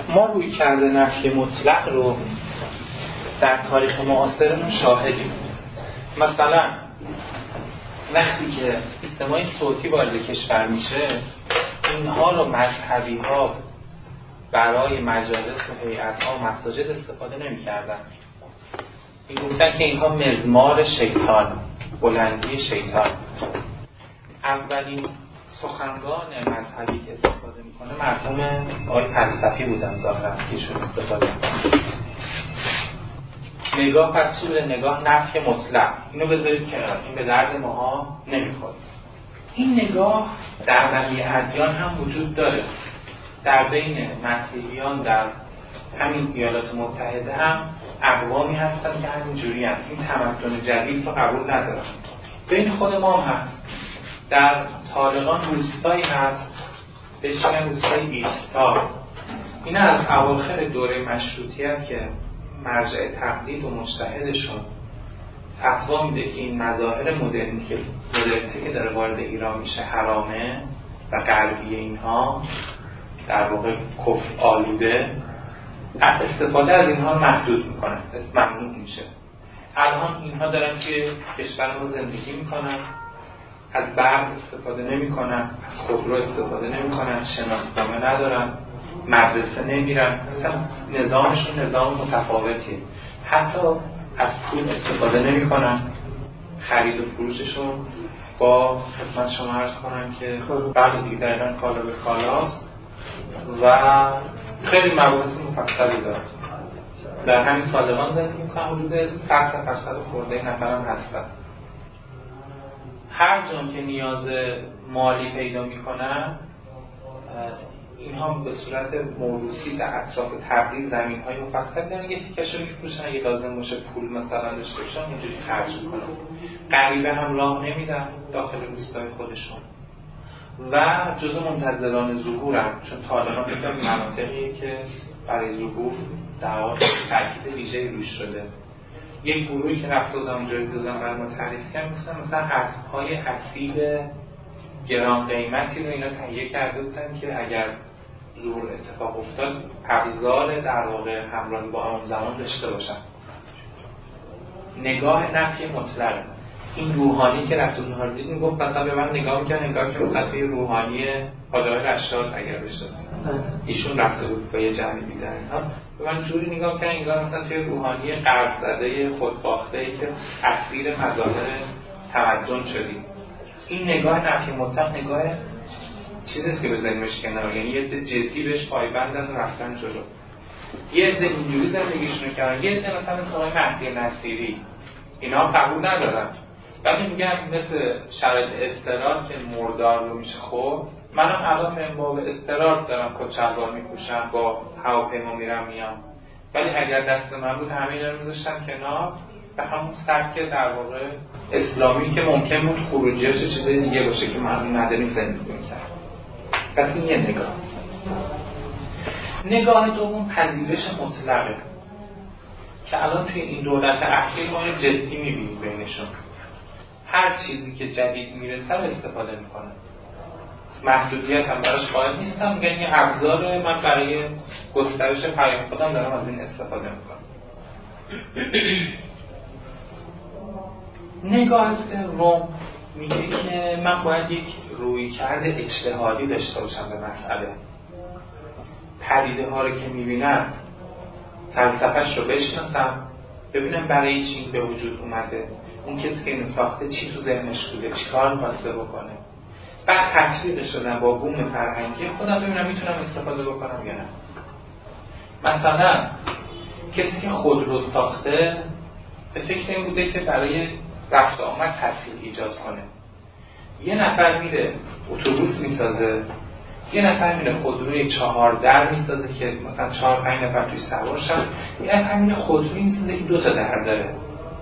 ما روی کرده نفی مطلق رو در تاریخ معاصرمون شاهدیم. مثلا وقتی که سیستم‌های صوتی وارد کشور میشه، اینها رو مذهبی ها برای مجالس و هیئت‌ها و مساجد استفاده نمی‌کردن. میگفتن که اینها مزمار شیطان، بلندی شیطان. اولین سخنگان مذهبی که استفاده میکنه مرحوم آقای فلسفی بودن ظاهرا که ایشون استفاده میکنه. نگاه پس سوی نگاه نفی مطلق، اینو بذارید کنار، این به درد ماها نمیخوره. این نگاه در بقیه ادیان هم وجود داره. در بین مسیحیان در همین ایالات متحده هم اقوامی هستن که همینجوری هم این تمدن جدید رو قبول ندارن. بین خود ما هم هست. در طالقان روستایی هست بهش میگن روستای ایستا. این از اواخر دوره مشروطیت که مرجع تقلید و مجتهدشون فتوا میده که این مظاهر مدرنیته که داره وارد ایران میشه حرامه و غربی اینها در واقع کفر آلوده، استفاده از اینها محدود میکنن، ممنوع میشه. الان اینها دارن که کشور ما زندگی میکنن، از برق استفاده نمیکنن، از خودرو استفاده نمیکنن، شناسنامه ندارن، مدرسه نمیرن، مثلا نظامشون نظام متفاوتیه. حتی از پول استفاده نمیکنن، خرید و فروششون با خدمت شما عرض کنم که بعد دیگه دقیقا کالا به کالاست و خیلی مباحث مفصلی داره. در همین طالبان زندگی میکنن، حدود 100% خورده نفرم هستن. هر جون که نیاز مالی پیدا میکنن، اینها به صورت موروثی در اطراف تبریز زمین‌های مفصل دارن، یه تیکش رو می‌فروشن، اگه لازم باشه پول مثلا داشته باشن اینجوری خرج میکنن. غریبه هم راه نمیدن داخل روستای خودشون و جزء منتظران ظهورن، چون طالبان یکی از مناطقیه که برای ظهور در واقع تاکید ویژه‌ای روش شده. یک گروهی که رفته بودن اونجا دیدن برای ما تعریف کردن، مثلا اسب‌های اصیل گران قیمتی رو اینا تهیه کرده بودن که اگر ظهور اتفاق افتاد ابزار در واقع همراهی با آن زمان داشته باشن. نگاه نفی مطلق. این روحانی که رفت اونها رو دید میگفت مثلا به من نگاه میکنه انگار که مثلا توی روحانی حاج آقای رشاد اگر بشناسید ایشون رفته بود با یه جمعی دیدن اینها، به من جوری نگاه کنه انگار مثلا توی روحانی غرب زده خودباخته‌ای که اسیر مظاهر تمدن شدیم. این نگاه نفی مطلق نگاه چیزیست که بزنیمش کنار، یعنی یه عده جدی بهش پایبندن و رفتن جلو. یه عده اینجوری زندگیشونو کردن، یه عده مثلا مثل آقای مهدی نصیری اینا قبول ندارن، ولی میگن مثل شرایط اضطرار که مردار رو میشه خورد، منم الان من باب اضطرار دارم کچلوار میپوشم، با هواپیما میرم میام، ولی اگر دست من بود همه اینا رو میذاشتم کنار به همون سبک در واقع اسلامی که ممکن بود خروجیاش چیزای دیگه باشه که من نداریم زندگی میکرد. پس این یه نگاه دوم پذیرش مطلقه که الان توی این دولت اخیر ما جدی میبینیم بینشون. هر چیزی که جدید میرسه استفاده میکنه، محدودیت هم براش قائل نیستم، میگن این ابزار من برای گسترش پیام خودم دارم از این استفاده میکنم. نگاه سوم میگه که من باید یک رویکرد اجتهادی داشته باشم به مسئله. پدیده ها رو که میبینم فلسفه‌اش رو بشناسم، ببینم برای چی این به وجود اومده، اون کسی که اینو ساخته چی تو ذهنش بوده، چی کار می‌خواسته بکنه، بعد تطبیقش بدم با بوم فرهنگی خودم ببینم میتونم استفاده بکنم یا نه. مثلا کسی که خودرو ساخته به فکر این بوده که برای رفت آمد تسهیل ایجاد کنه. یه نفر میره اتوبوس میسازه، یه نفر میره خودروی 4 در میسازه که مثلا 4-5 نفر توی سوار شن، یه نفر میره خودروی میسازه که 2 تا در داره.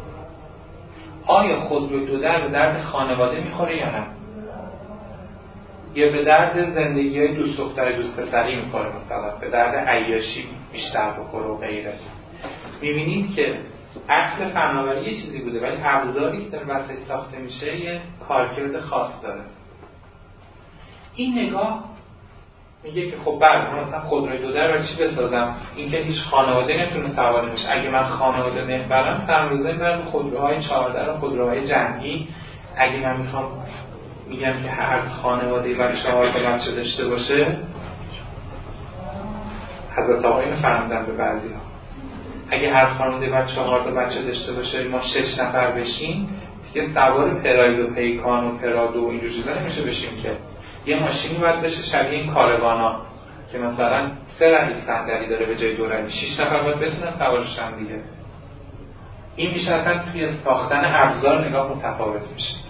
آیا خودروی 2 در به درد خانواده میخوره یا نه؟ یا به درد زندگی دوست دختر دوست پسری میخوره، مثلا به درد عیاشی بیشتر بخوره و غیره؟ میبینید که اصل فناوری یه چیزی بوده ولی ابزاری که در واسه ساخته میشه یه کارکرد خاص داره. این نگاه میگه که خب بعد من مثلا خودروی 2 در چی بسازم؟ اینکه هیچ خانواده نمیتونه سوار بشه. اگه من خانواده محورم سرمایه‌گذاری می‌کنم خودروهای 4 در و خودروهای جنگی. اگه من میگم که هر خانواده‌ای برای 4 تا بچه داشته باشه، حضرت آقا اینو فرمودن به بعضی‌ها، اگه هر خانواده بعد 4 تا بچه داشته باشه ما 6 نفر بشیم دیگه سوار پراید و پیکان و پرادو و اینجور چیزا نمیشه بشیم که یه ماشینی باید بشه شبیه این کاروانا که مثلا 3 ردیف صندلی داره به جای 2 ردیف، 6 نفر باید بتونن سوارش هم دیگه. این میشه اصلا توی ساختن ابزار نگاه متفاوت میشه.